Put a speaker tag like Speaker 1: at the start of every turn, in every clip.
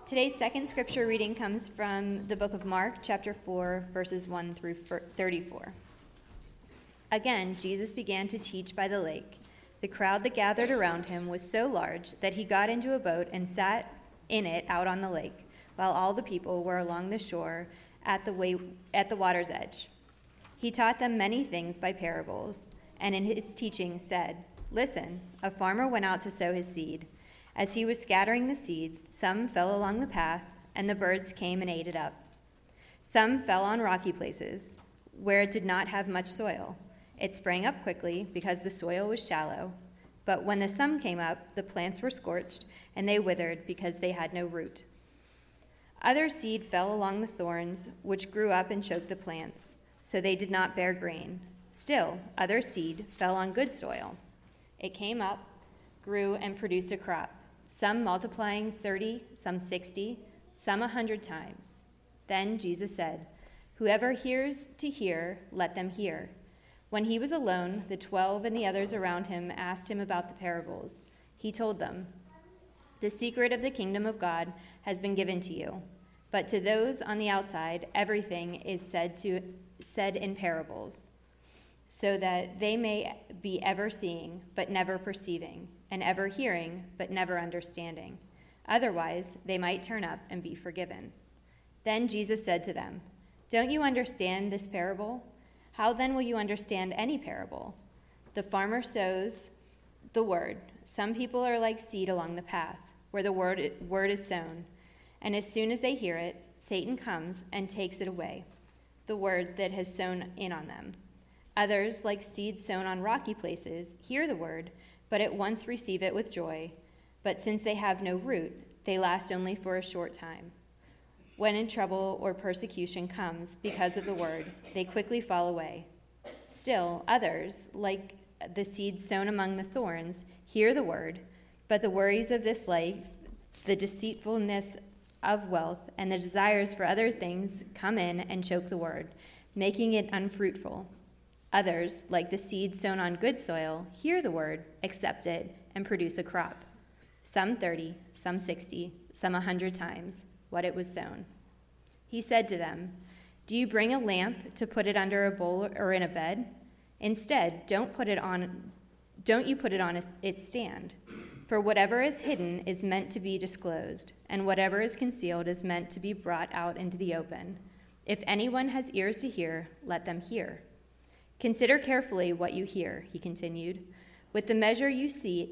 Speaker 1: Today's second scripture reading comes from the book of Mark, chapter 4, verses 1 through 34. Again, Jesus began to teach by the lake. The crowd that gathered around him was so large that he got into a boat and sat in it out on the lake, while all the people were along the shore at the water's edge. He taught them many things by parables, and in his teaching said, "Listen, a farmer went out to sow his seed. As he was scattering the seed, some fell along the path, and the birds came and ate it up. Some fell on rocky places, where it did not have much soil. It sprang up quickly because the soil was shallow. But when the sun came up, the plants were scorched, and they withered because they had no root. Other seed fell along the thorns, which grew up and choked the plants, so they did not bear grain. Still, other seed fell on good soil. It came up, grew, and produced a crop, some multiplying 30, some 60, some 100 times. Then Jesus said, 'Whoever hears to hear, let them hear.' When he was alone, the 12 and the others around him asked him about the parables. He told them, 'The secret of the kingdom of God has been given to you, but to those on the outside, everything is said in parables, so that they may be ever seeing, but never perceiving, and ever hearing, but never understanding. Otherwise, they might turn up and be forgiven.' Then Jesus said to them, 'Don't you understand this parable? How then will you understand any parable? The farmer sows the word. Some people are like seed along the path, where the word is sown. And as soon as they hear it, Satan comes and takes it away, the word that has sown in on them. Others, like seed sown on rocky places, hear the word, but at once receive it with joy. But since they have no root, they last only for a short time. When trouble or persecution comes because of the word, they quickly fall away. Still, others, like the seed sown among the thorns, hear the word, but the worries of this life, the deceitfulness of wealth, and the desires for other things come in and choke the word, making it unfruitful. Others, like the seed sown on good soil, hear the word, accept it, and produce a crop. Some 30, some 60, some 100 times what it was sown." He said to them, "Do you bring a lamp to put it under a bowl or in a bed? Instead, don't you put it on its stand? For whatever is hidden is meant to be disclosed, and whatever is concealed is meant to be brought out into the open. If anyone has ears to hear, let them hear. Consider carefully what you hear," he continued. With measure you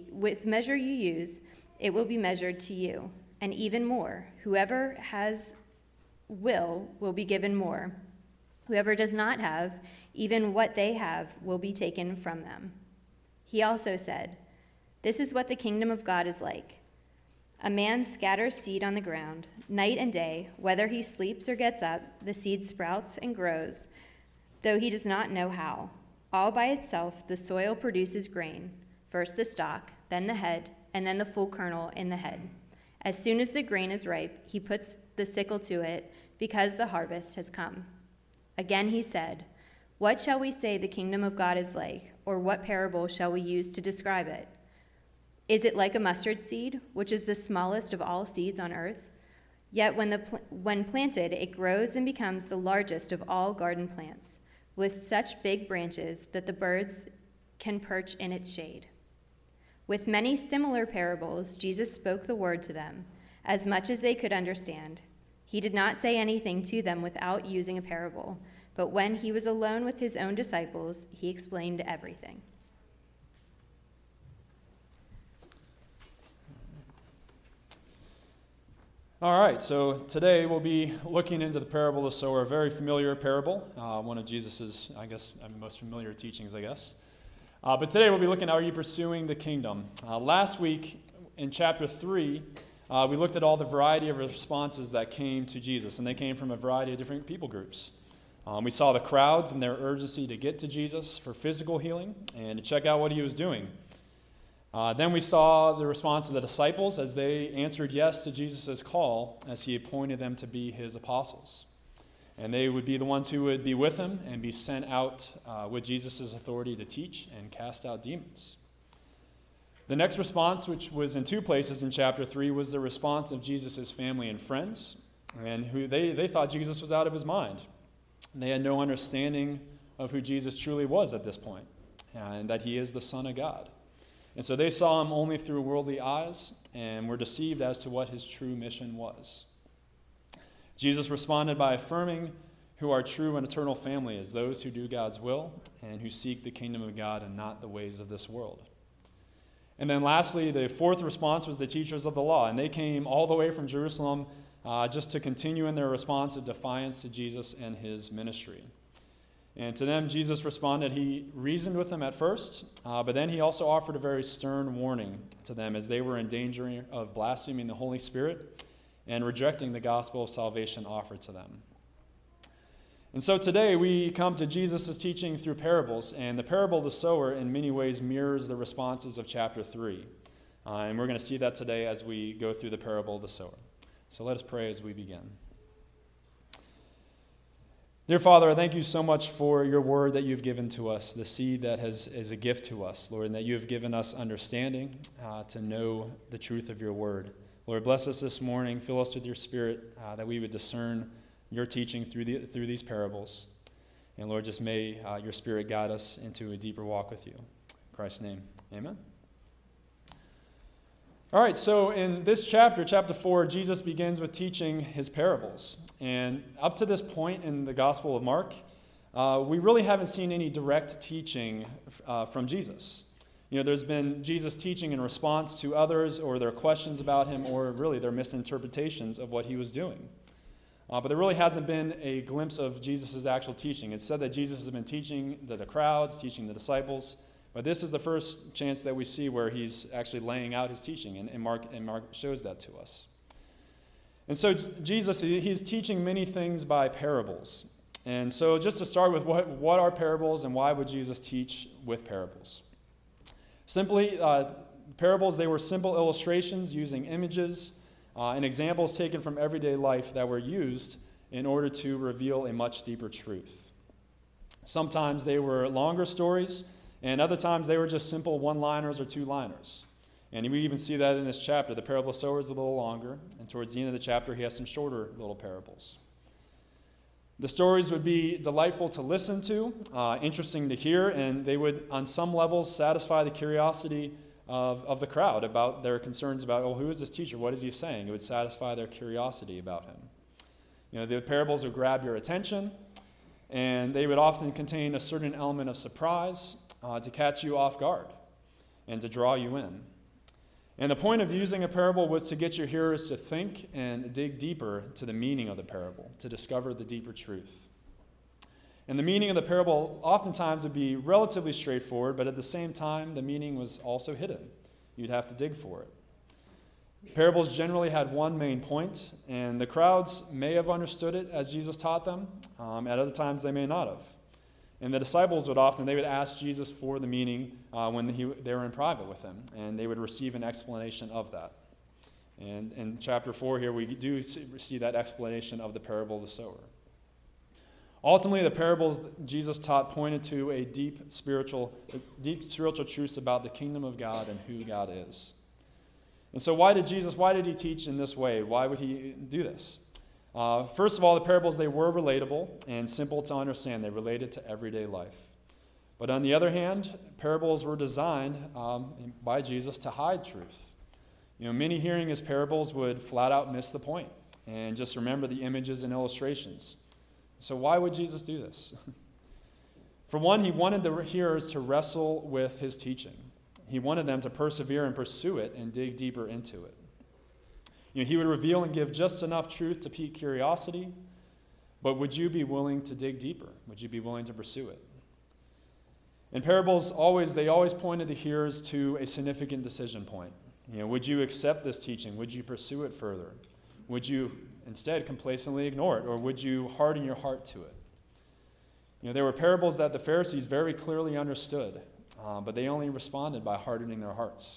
Speaker 1: use, it will be measured to you, and even more. Whoever has will be given more. Whoever does not have, even what they have will be taken from them." He also said, "This is what the kingdom of God is like. A man scatters seed on the ground. Night and day, whether he sleeps or gets up, the seed sprouts and grows, though he does not know how. All by itself, the soil produces grain, first the stalk, then the head, and then the full kernel in the head. As soon as the grain is ripe, he puts the sickle to it, because the harvest has come." Again he said, "What shall we say the kingdom of God is like, or what parable shall we use to describe it? Is it like a mustard seed, which is the smallest of all seeds on earth? Yet when planted, it grows and becomes the largest of all garden plants, with such big branches that the birds can perch in its shade." With many similar parables, Jesus spoke the word to them, as much as they could understand. He did not say anything to them without using a parable, but when he was alone with his own disciples, he explained everything.
Speaker 2: All right, so today we'll be looking into the parable of the sower, a very familiar parable, one of Jesus's, most familiar teachings, I guess. But today we'll be looking at, are you pursuing the kingdom? Last week in chapter 3, we looked at all the variety of responses that came to Jesus, and they came from a variety of different people groups. We saw the crowds and their urgency to get to Jesus for physical healing and to check out what he was doing. Then we saw the response of the disciples as they answered yes to Jesus' call as he appointed them to be his apostles. And they would be the ones who would be with him and be sent out with Jesus' authority to teach and cast out demons. The next response, which was in two places in chapter 3, was the response of Jesus' family and friends, and who they thought Jesus was out of his mind. They had no understanding of who Jesus truly was at this point, and that he is the Son of God. And so they saw him only through worldly eyes and were deceived as to what his true mission was. Jesus responded by affirming who our true and eternal family is, those who do God's will and who seek the kingdom of God and not the ways of this world. And then lastly, the fourth response was the teachers of the law, and they came all the way from Jerusalem just to continue in their response of defiance to Jesus and his ministry. And to them, Jesus responded. He reasoned with them at first, but then he also offered a very stern warning to them as they were in danger of blaspheming the Holy Spirit and rejecting the gospel of salvation offered to them. And so today we come to Jesus' teaching through parables, and the parable of the sower in many ways mirrors the responses of chapter 3. And we're going to see that today as we go through the parable of the sower. So let us pray as we begin. Dear Father, I thank you so much for your word that you've given to us, the seed that is a gift to us, Lord, and that you have given us understanding to know the truth of your word. Lord, bless us this morning. Fill us with your Spirit that we would discern your teaching through these parables. And Lord, just may your Spirit guide us into a deeper walk with you. In Christ's name, amen. All right, so in this chapter 4, Jesus begins with teaching his parables. And up to this point in the Gospel of Mark, we really haven't seen any direct teaching from Jesus. You know, there's been Jesus teaching in response to others or their questions about him or really their misinterpretations of what he was doing. But there really hasn't been a glimpse of Jesus' actual teaching. It's said that Jesus has been teaching the crowds, teaching the disciples, but this is the first chance that we see where he's actually laying out his teaching, and Mark shows that to us. And so Jesus, he's teaching many things by parables. And so just to start with, what are parables and why would Jesus teach with parables? Simply, parables, they were simple illustrations using images and examples taken from everyday life that were used in order to reveal a much deeper truth. Sometimes they were longer stories, and other times they were just simple one-liners or two-liners. And we even see that in this chapter. The parable of the sower is a little longer, and towards the end of the chapter, he has some shorter little parables. The stories would be delightful to listen to, interesting to hear, and they would, on some levels, satisfy the curiosity of the crowd about their concerns about, who is this teacher? What is he saying? It would satisfy their curiosity about him. You know, the parables would grab your attention, and they would often contain a certain element of surprise to catch you off guard and to draw you in. And the point of using a parable was to get your hearers to think and dig deeper to the meaning of the parable, to discover the deeper truth. And the meaning of the parable oftentimes would be relatively straightforward, but at the same time, the meaning was also hidden. You'd have to dig for it. Parables generally had one main point, and the crowds may have understood it as Jesus taught them. At other times, they may not have. And the disciples would ask Jesus for the meaning when they were in private with him, and they would receive an explanation of that. And in chapter 4 here, we do see that explanation of the parable of the sower. Ultimately, the parables Jesus taught pointed to a deep spiritual truths about the kingdom of God and who God is. And so why did he teach in this way? Why would he do this? First of all, the parables, they were relatable and simple to understand. They related to everyday life. But on the other hand, parables were designed by Jesus to hide truth. You know, many hearing his parables would flat out miss the point and just remember the images and illustrations. So why would Jesus do this? For one, he wanted the hearers to wrestle with his teaching. He wanted them to persevere and pursue it and dig deeper into it. You know, he would reveal and give just enough truth to pique curiosity, but would you be willing to dig deeper? Would you be willing to pursue it? In parables, they always pointed the hearers to a significant decision point. You know, would you accept this teaching? Would you pursue it further? Would you instead complacently ignore it, or would you harden your heart to it? You know, there were parables that the Pharisees very clearly understood, but they only responded by hardening their hearts.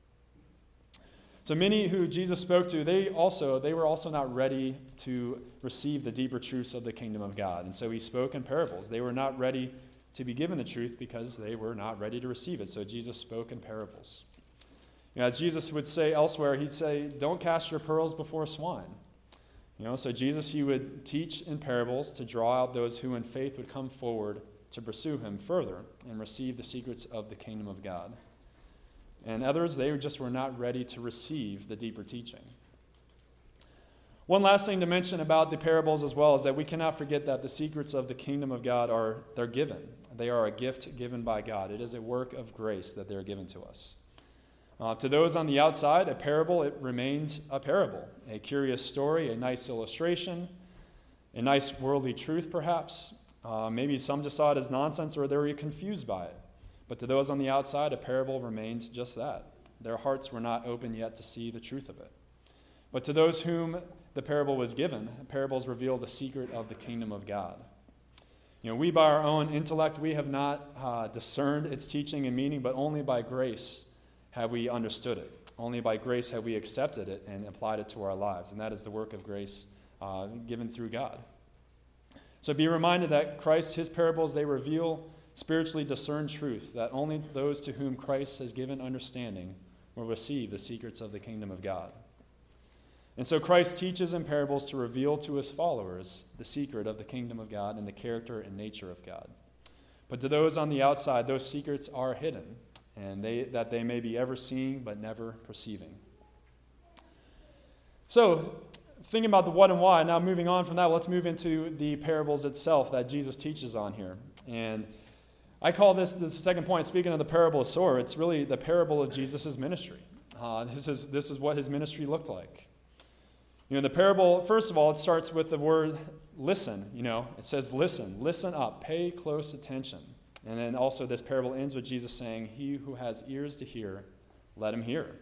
Speaker 2: So many who Jesus spoke to, they were also not ready to receive the deeper truths of the kingdom of God. And so he spoke in parables. They were not ready to be given the truth because they were not ready to receive it. So Jesus spoke in parables. As Jesus would say elsewhere, he'd say, don't cast your pearls before swine. So Jesus, he would teach in parables to draw out those who in faith would come forward to pursue him further and receive the secrets of the kingdom of God. And others, they just were not ready to receive the deeper teaching. One last thing to mention about the parables as well is that we cannot forget that the secrets of the kingdom of God they're given. They are a gift given by God. It is a work of grace that they're given to us. To those on the outside, a parable, it remained a parable, a curious story, a nice illustration, a nice worldly truth perhaps. Maybe some just saw it as nonsense or they were confused by it. But to those on the outside, a parable remained just that. Their hearts were not open yet to see the truth of it. But to those whom the parable was given, parables reveal the secret of the kingdom of God. We by our own intellect, we have not discerned its teaching and meaning, but only by grace have we understood it. Only by grace have we accepted it and applied it to our lives. And that is the work of grace given through God. So be reminded that Christ, his parables, they reveal spiritually discerned truth, that only those to whom Christ has given understanding will receive the secrets of the kingdom of God. And so Christ teaches in parables to reveal to his followers the secret of the kingdom of God and the character and nature of God. But to those on the outside, those secrets are hidden, and that they may be ever seeing but never perceiving. So, thinking about the what and why, now moving on from that, let's move into the parables itself that Jesus teaches on here. And I call this the second point, speaking of the parable of sower, it's really the parable of Jesus' ministry. This is what his ministry looked like. The parable, first of all, it starts with the word listen. It says listen up, pay close attention. And then also this parable ends with Jesus saying, he who has ears to hear, let him hear.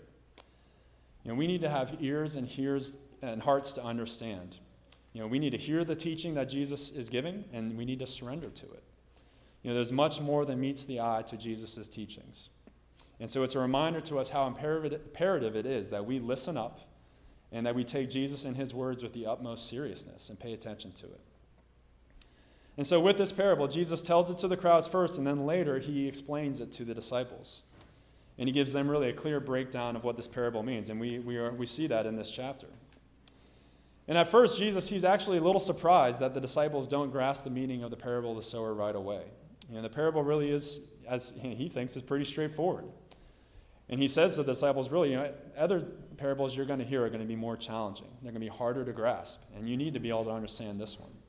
Speaker 2: We need to have ears and hearts to understand. We need to hear the teaching that Jesus is giving, and we need to surrender to it. There's much more than meets the eye to Jesus' teachings. And so it's a reminder to us how imperative it is that we listen up and that we take Jesus and his words with the utmost seriousness and pay attention to it. And so with this parable, Jesus tells it to the crowds first, and then later he explains it to the disciples. And he gives them really a clear breakdown of what this parable means, and we see that in this chapter. And at first, Jesus, he's actually a little surprised that the disciples don't grasp the meaning of the parable of the sower right away. The parable really is, as he thinks, is pretty straightforward. And he says to the disciples, really, other parables you're going to hear are going to be more challenging. They're going to be harder to grasp, and you need to be able to understand this one.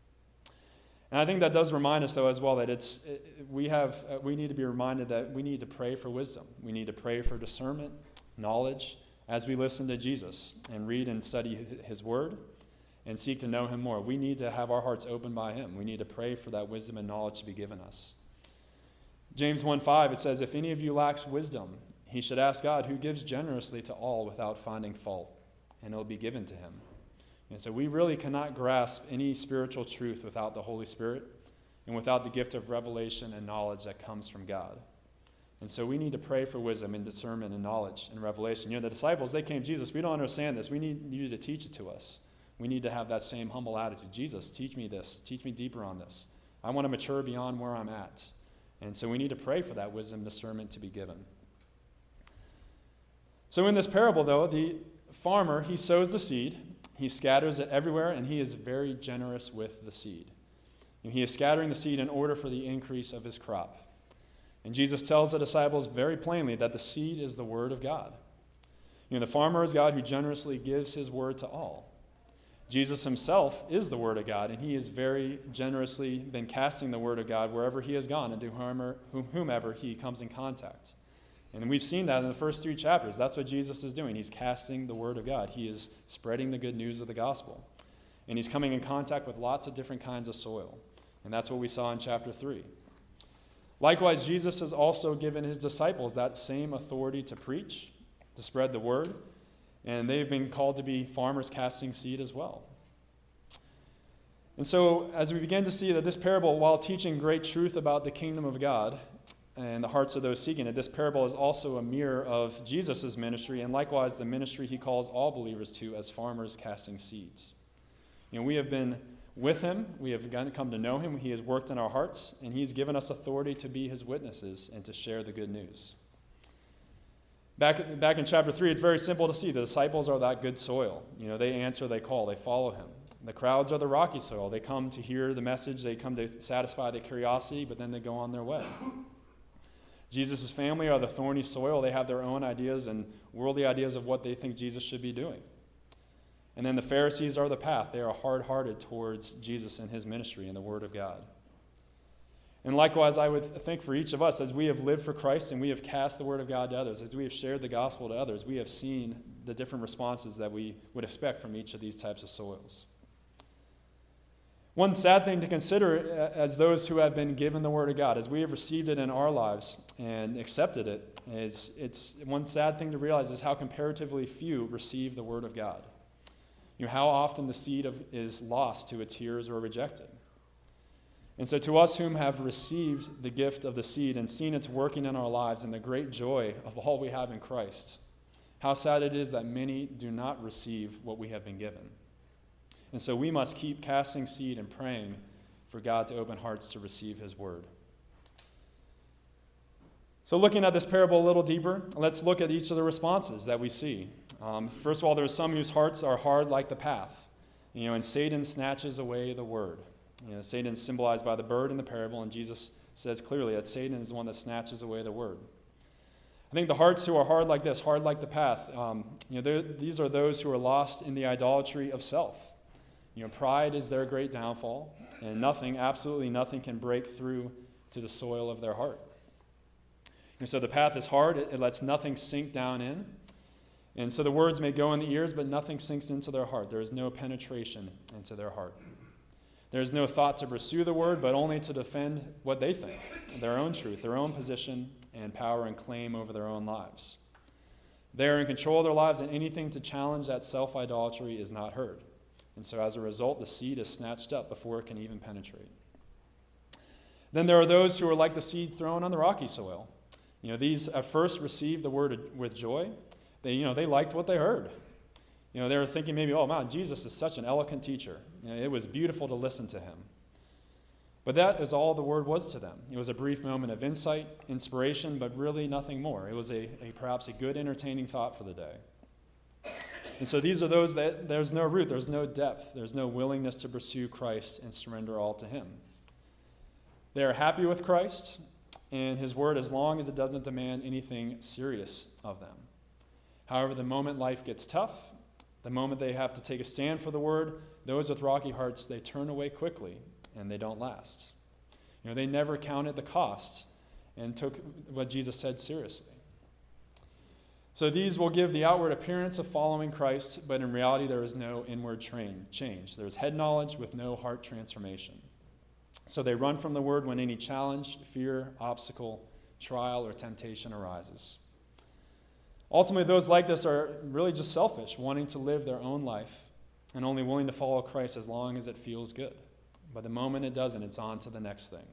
Speaker 2: And I think that does remind us, though, as well, that we need to be reminded that we need to pray for wisdom. We need to pray for discernment, knowledge, as we listen to Jesus and read and study his word and seek to know him more. We need to have our hearts opened by him. We need to pray for that wisdom and knowledge to be given us. James 1:5, it says, if any of you lacks wisdom, he should ask God, who gives generously to all without finding fault, and it will be given to him. And so we really cannot grasp any spiritual truth without the Holy Spirit and without the gift of revelation and knowledge that comes from God. And so we need to pray for wisdom and discernment and knowledge and revelation. The disciples, they came, Jesus, we don't understand this. We need you to teach it to us. We need to have that same humble attitude. Jesus, teach me this. Teach me deeper on this. I want to mature beyond where I'm at. And so we need to pray for that wisdom and discernment to be given. So in this parable, though, the farmer, he sows the seed. He scatters it everywhere, and he is very generous with the seed. He is scattering the seed in order for the increase of his crop. And Jesus tells the disciples very plainly that the seed is the word of God. The farmer is God who generously gives his word to all. Jesus himself is the word of God, and he has very generously been casting the word of God wherever he has gone and to whomever he comes in contact. And we've seen that in the first 3 chapters. That's what Jesus is doing. He's casting the word of God. He is spreading the good news of the gospel. And he's coming in contact with lots of different kinds of soil. And that's what we saw in chapter 3. Likewise, Jesus has also given his disciples that same authority to preach, to spread the word, and they've been called to be farmers casting seed as well. And so, as we begin to see that this parable, while teaching great truth about the kingdom of God and the hearts of those seeking it, this parable is also a mirror of Jesus' ministry, and likewise the ministry he calls all believers to as farmers casting seeds. We have been with him, we have come to know him, he has worked in our hearts, and he's given us authority to be his witnesses and to share the good news. Back in chapter 3, it's very simple to see. The disciples are that good soil. They answer, they call, they follow him. The crowds are the rocky soil. They come to hear the message. They come to satisfy their curiosity, but then they go on their way. Jesus' family are the thorny soil. They have their own ideas and worldly ideas of what they think Jesus should be doing. And then the Pharisees are the path. They are hard-hearted towards Jesus and his ministry and the Word of God. And likewise, I would think for each of us, as we have lived for Christ and we have cast the Word of God to others, as we have shared the gospel to others, we have seen the different responses that we would expect from each of these types of soils. One sad thing to consider as those who have been given the Word of God, as we have received it in our lives and accepted it, it's one sad thing to realize is how comparatively few receive the Word of God. How often the seed is lost to its hearers or rejected. And so to us whom have received the gift of the seed and seen its working in our lives and the great joy of all we have in Christ, how sad it is that many do not receive what we have been given. And so we must keep casting seed and praying for God to open hearts to receive his word. So looking at this parable a little deeper, let's look at each of the responses that we see. First of all, there are some whose hearts are hard like the path, and Satan snatches away the word. Satan is symbolized by the bird in the parable, and Jesus says clearly that Satan is the one that snatches away the word. I think the hearts who are hard like this, hard like the path, these are those who are lost in the idolatry of self. Pride is their great downfall, and absolutely nothing can break through to the soil of their heart. And so the path is hard, it lets nothing sink down in. And so the words may go in the ears, but nothing sinks into their heart. There is no penetration into their heart. There is no thought to pursue the word, but only to defend what they think, their own truth, their own position, and power and claim over their own lives. They are in control of their lives, and anything to challenge that self-idolatry is not heard. And so as a result, the seed is snatched up before it can even penetrate. Then there are those who are like the seed thrown on the rocky soil. These at first received the word with joy. They liked what they heard. They were thinking maybe, oh, man, Jesus is such an eloquent teacher. It was beautiful to listen to him. But that is all the word was to them. It was a brief moment of insight, inspiration, but really nothing more. It was perhaps a good, entertaining thought for the day. And so these are those that there's no root, there's no depth, there's no willingness to pursue Christ and surrender all to him. They are happy with Christ and his word as long as it doesn't demand anything serious of them. However, the moment life gets tough, the moment they have to take a stand for the word, those with rocky hearts, they turn away quickly and they don't last. They never counted the cost and took what Jesus said seriously. So these will give the outward appearance of following Christ, but in reality there is no inward change. There is head knowledge with no heart transformation. So they run from the word when any challenge, fear, obstacle, trial, or temptation arises. Ultimately, those like this are really just selfish, wanting to live their own life and only willing to follow Christ as long as it feels good. But the moment it doesn't, it's on to the next thing.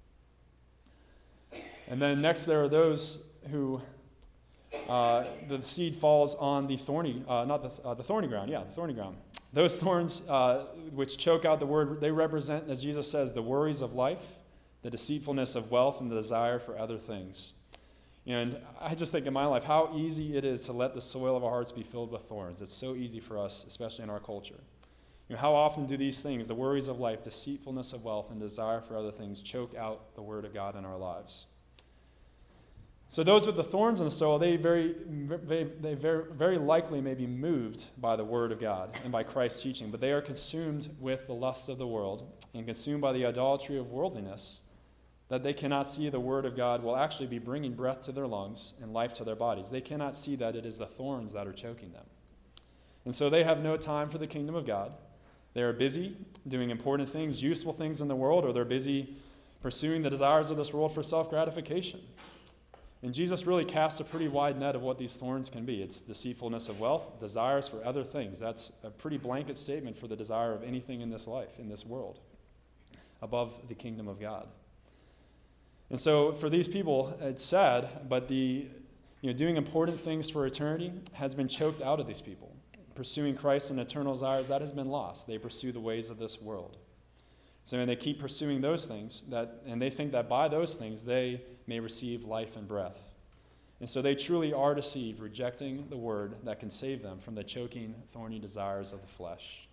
Speaker 2: And then next there are those who the seed falls on the thorny ground. Those thorns which choke out the word, they represent, as Jesus says, the worries of life, the deceitfulness of wealth, and the desire for other things. And I just think in my life how easy it is to let the soil of our hearts be filled with thorns. It's so easy for us, especially in our culture. How often do these things, the worries of life, deceitfulness of wealth, and desire for other things, choke out the word of God in our lives? So those with the thorns in the soil, they very likely may be moved by the word of God and by Christ's teaching, but they are consumed with the lusts of the world and consumed by the idolatry of worldliness, that they cannot see the word of God will actually be bringing breath to their lungs and life to their bodies. They cannot see that it is the thorns that are choking them. And so they have no time for the kingdom of God. They are busy doing important things, useful things in the world, or they're busy pursuing the desires of this world for self-gratification. And Jesus really cast a pretty wide net of what these thorns can be. It's deceitfulness of wealth, desires for other things. That's a pretty blanket statement for the desire of anything in this life, in this world, above the kingdom of God. And so for these people, it's sad, but doing important things for eternity has been choked out of these people. Pursuing Christ and eternal desires, that has been lost. They pursue the ways of this world. So they keep pursuing those things, and they think that by those things they may receive life and breath. And so they truly are deceived, rejecting the word that can save them from the choking, thorny desires of the flesh.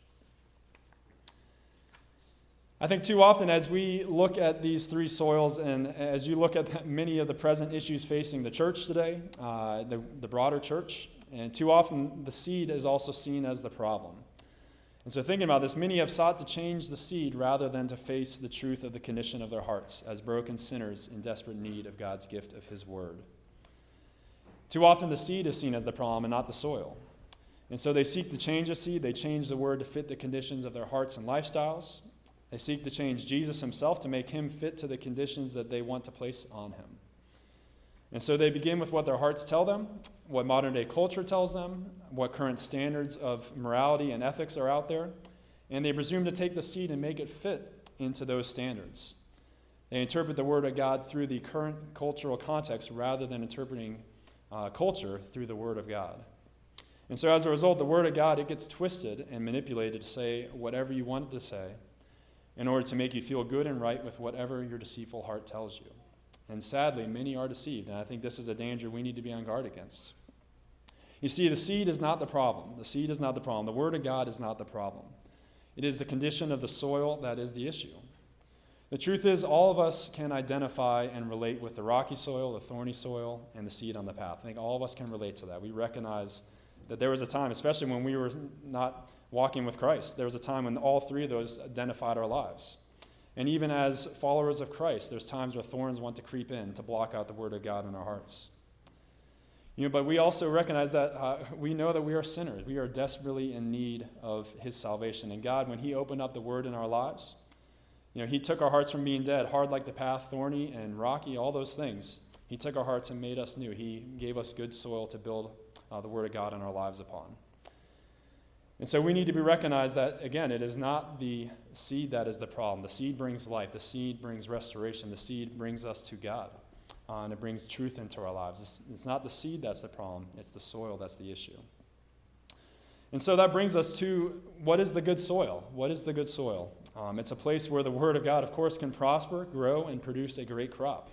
Speaker 2: I think too often as we look at these three soils, and as you look at many of the present issues facing the church today, the broader church, and too often the seed is also seen as the problem. And so thinking about this, many have sought to change the seed rather than to face the truth of the condition of their hearts as broken sinners in desperate need of God's gift of his word. Too often the seed is seen as the problem and not the soil. And so they seek to change the seed. They change the word to fit the conditions of their hearts and lifestyles. They seek to change Jesus himself to make him fit to the conditions that they want to place on him. And so they begin with what their hearts tell them, what modern day culture tells them, what current standards of morality and ethics are out there, and they presume to take the seed and make it fit into those standards. They interpret the word of God through the current cultural context rather than interpreting culture through the word of God. And so as a result, the word of God, it gets twisted and manipulated to say whatever you want it to say in order to make you feel good and right with whatever your deceitful heart tells you. And sadly, many are deceived, and I think this is a danger we need to be on guard against. You see, the seed is not the problem. The seed is not the problem. The word of God is not the problem. It is the condition of the soil that is the issue. The truth is, all of us can identify and relate with the rocky soil, the thorny soil, and the seed on the path. I think all of us can relate to that. We recognize that there was a time, especially when we were not walking with Christ, there was a time when all three of those identified our lives. And even as followers of Christ, there's times where thorns want to creep in to block out the word of God in our hearts. But we also recognize that we know that we are sinners. We are desperately in need of his salvation. And God, when he opened up the word in our lives, he took our hearts from being dead, hard like the path, thorny and rocky, all those things. He took our hearts and made us new. He gave us good soil to build the word of God in our lives upon. And so we need to be recognized that, again, it is not the seed that is the problem. The seed brings life. The seed brings restoration. The seed brings us to God. And it brings truth into our lives. It's not the seed that's the problem. It's the soil that's the issue. And so that brings us to, what is the good soil? What is the good soil? It's a place where the word of God, of course, can prosper, grow, and produce a great crop.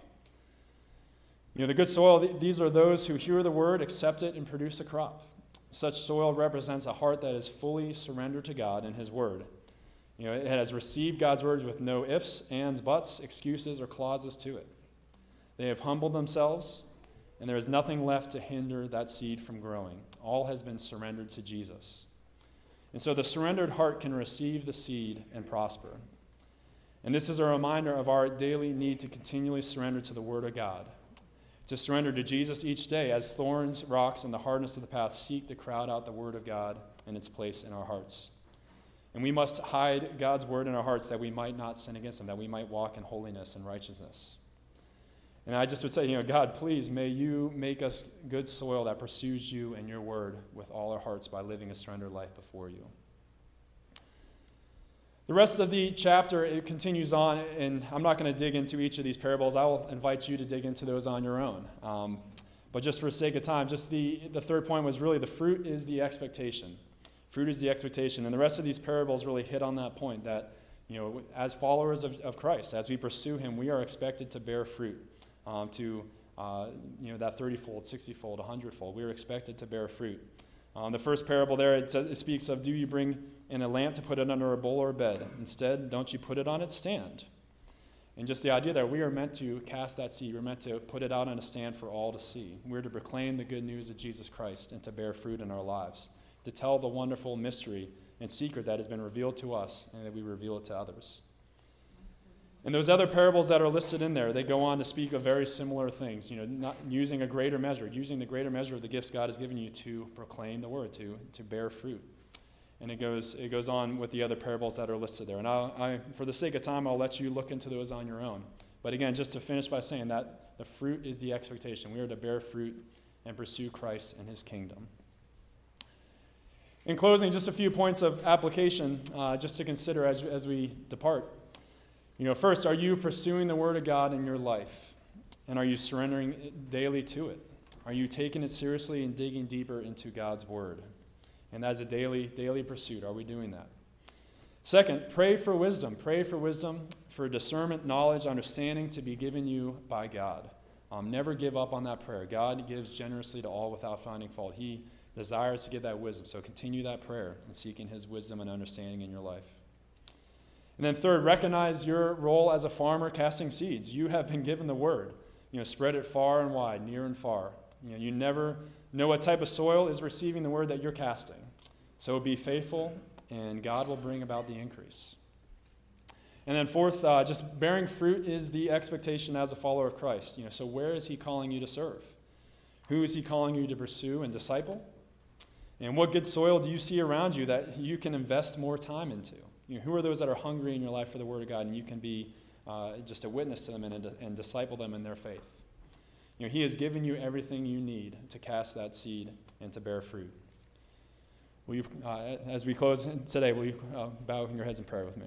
Speaker 2: The good soil, these are those who hear the word, accept it, and produce a crop. Such soil represents a heart that is fully surrendered to God and his word. It has received God's words with no ifs, ands, buts, excuses, or clauses to it. They have humbled themselves, and there is nothing left to hinder that seed from growing. All has been surrendered to Jesus. And so the surrendered heart can receive the seed and prosper. And this is a reminder of our daily need to continually surrender to the word of God, to surrender to Jesus each day as thorns, rocks, and the hardness of the path seek to crowd out the word of God and its place in our hearts. And we must hide God's word in our hearts that we might not sin against him, that we might walk in holiness and righteousness. And I just would say, God, please, may you make us good soil that pursues you and your word with all our hearts by living a surrendered life before you. The rest of the chapter, it continues on, and I'm not going to dig into each of these parables. I will invite you to dig into those on your own. But just for the sake of time, just the third point was really the fruit is the expectation. Fruit is the expectation. And the rest of these parables really hit on that point that, as followers of Christ, as we pursue him, we are expected to bear fruit. That 30-fold, 60-fold, 100-fold. We are expected to bear fruit. The first parable there, it speaks of, do you bring in a lamp to put it under a bowl or a bed? Instead, don't you put it on its stand? And just the idea that we are meant to cast that seed. We're meant to put it out on a stand for all to see. We're to proclaim the good news of Jesus Christ and to bear fruit in our lives, to tell the wonderful mystery and secret that has been revealed to us and that we reveal it to others. And those other parables that are listed in there, they go on to speak of very similar things, not using a greater measure, using the greater measure of the gifts God has given you to proclaim the word, to bear fruit. And it goes on with the other parables that are listed there. And I, for the sake of time, I'll let you look into those on your own. But again, just to finish by saying that the fruit is the expectation. We are to bear fruit and pursue Christ and his kingdom. In closing, just a few points of application just to consider as we depart. First, are you pursuing the word of God in your life? And are you surrendering daily to it? Are you taking it seriously and digging deeper into God's word? And that is a daily pursuit. Are we doing that? Second, pray for wisdom. Pray for wisdom, for discernment, knowledge, understanding to be given you by God. Never give up on that prayer. God gives generously to all without finding fault. He desires to give that wisdom. So continue that prayer and seeking his wisdom and understanding in your life. And then third, recognize your role as a farmer casting seeds. You have been given the word. Spread it far and wide, near and far. You never know what type of soil is receiving the word that you're casting. So be faithful, and God will bring about the increase. And then fourth, just bearing fruit is the expectation as a follower of Christ. So where is he calling you to serve? Who is he calling you to pursue and disciple? And what good soil do you see around you that you can invest more time into? Who are those that are hungry in your life for the word of God, and you can be just a witness to them and disciple them in their faith? He has given you everything you need to cast that seed and to bear fruit. Will you, as we close today, will you bow your heads in prayer with me?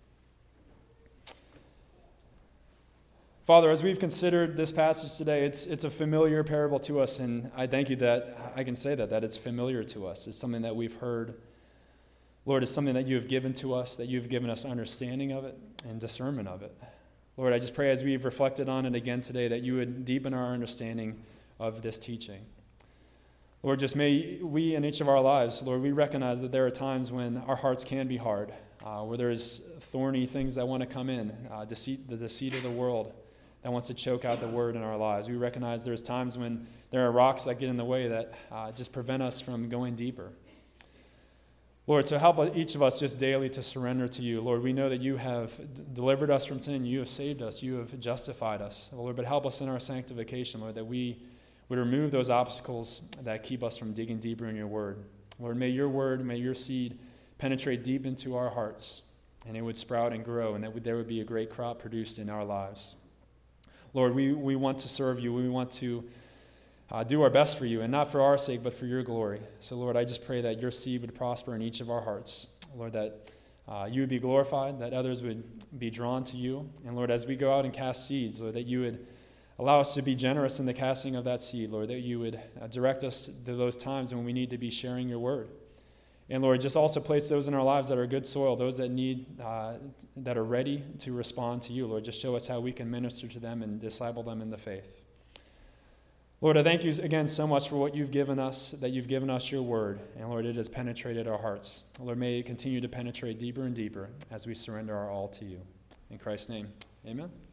Speaker 2: Father, as we've considered this passage today, it's a familiar parable to us, and I thank you that I can say that it's familiar to us. It's something that we've heard. Lord, it's something that you have given to us, that you've given us understanding of it and discernment of it. Lord, I just pray as we've reflected on it again today that you would deepen our understanding of this teaching. Lord, just may we in each of our lives, Lord, we recognize that there are times when our hearts can be hard, where there's thorny things that want to come in, the deceit of the world that wants to choke out the word in our lives. We recognize there's times when there are rocks that get in the way that just prevent us from going deeper. Lord, so help each of us just daily to surrender to you. Lord, we know that you have delivered us from sin. You have saved us. You have justified us. Lord, but help us in our sanctification, Lord, that we would remove those obstacles that keep us from digging deeper in your word. Lord, may your word, may your seed penetrate deep into our hearts, and it would sprout and grow, and that there would be a great crop produced in our lives. Lord, we want to serve you. We want to do our best for you, and not for our sake, but for your glory. So, Lord, I just pray that your seed would prosper in each of our hearts. Lord, that you would be glorified, that others would be drawn to you. And, Lord, as we go out and cast seeds, Lord, that you would allow us to be generous in the casting of that seed, Lord, that you would direct us to those times when we need to be sharing your word. And, Lord, just also place those in our lives that are good soil, those that that are ready to respond to you. Lord, just show us how we can minister to them and disciple them in the faith. Lord, I thank you again so much for what you've given us, that you've given us your word. And, Lord, it has penetrated our hearts. Lord, may it continue to penetrate deeper and deeper as we surrender our all to you. In Christ's name, amen.